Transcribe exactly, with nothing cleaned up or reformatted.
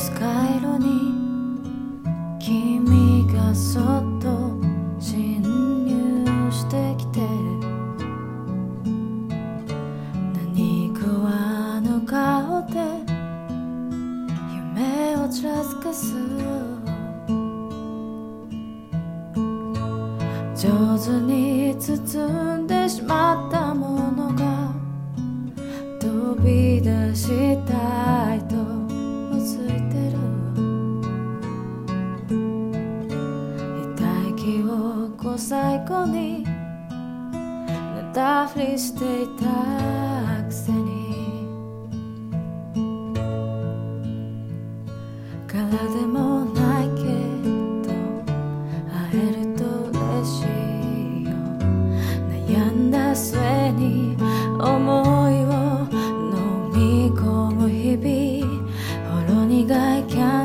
ス回路に君がそっと侵入してきて、何食わぬ顔で夢をちらつかす。上手に包んでしまったものが飛び出したいとうついてる。痛い記憶を最後に寝たふりしていたくせに、からでもないけど会えると嬉しいよ。悩んだ末に思いを飲み込む日々、ほろ苦いキャン